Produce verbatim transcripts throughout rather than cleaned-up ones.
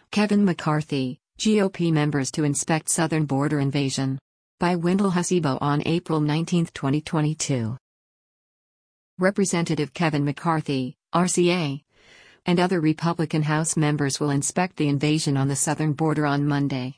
Kevin McCarthy, G O P members to inspect southern border invasion. By Wendell Hasibo on April nineteenth, twenty twenty-two. Representative Kevin McCarthy, R C A, and other Republican House members will inspect the invasion on the southern border on Monday.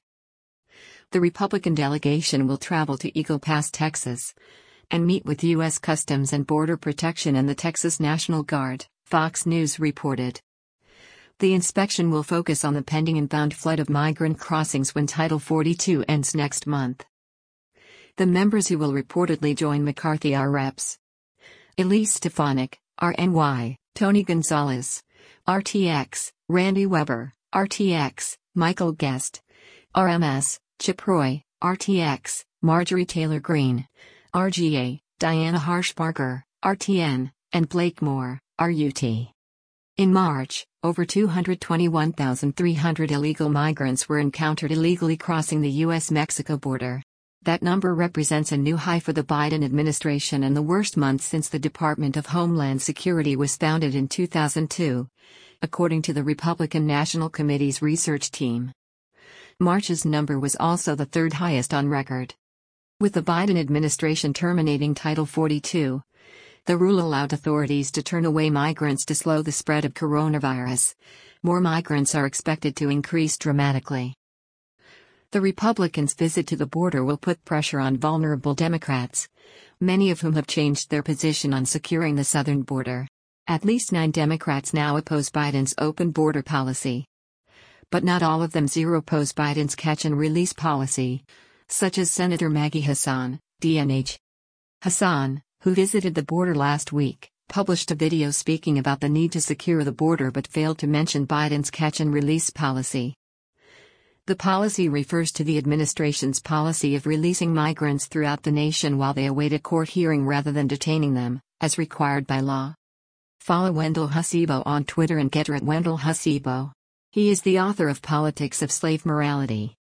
The Republican delegation will travel to Eagle Pass, Texas, and meet with U S Customs and Border Protection and the Texas National Guard, Fox News reported. The inspection will focus on the pending inbound flood of migrant crossings when Title forty-two ends next month. The members who will reportedly join McCarthy are Reps Elise Stefanik, R N Y, Tony Gonzalez, R T X, Randy Weber, R T X, Michael Guest, R M S, Chip Roy, R T X, Marjorie Taylor Greene, R G A, Diana Harshbarger, R T N, and Blake Moore, R U T. In March, over two hundred twenty-one thousand three hundred illegal migrants were encountered illegally crossing the U S Mexico border. That number represents a new high for the Biden administration and the worst month since the Department of Homeland Security was founded in two thousand two, according to the Republican National Committee's research team. March's number was also the third highest on record. With the Biden administration terminating Title forty-two, the rule allowed authorities to turn away migrants to slow the spread of coronavirus. More migrants are expected to increase dramatically. The Republicans' visit to the border will put pressure on vulnerable Democrats, many of whom have changed their position on securing the southern border. At least nine Democrats now oppose Biden's open border policy. But not all of them zero oppose Biden's catch-and-release policy, such as Senator Maggie Hassan, D N H. Hassan, who visited the border last week, published a video speaking about the need to secure the border but failed to mention Biden's catch-and-release policy. The policy refers to the administration's policy of releasing migrants throughout the nation while they await a court hearing rather than detaining them, as required by law. Follow Wendell Hasibo on Twitter and get her at Wendell Hasibo. He is the author of Politics of Slave Morality.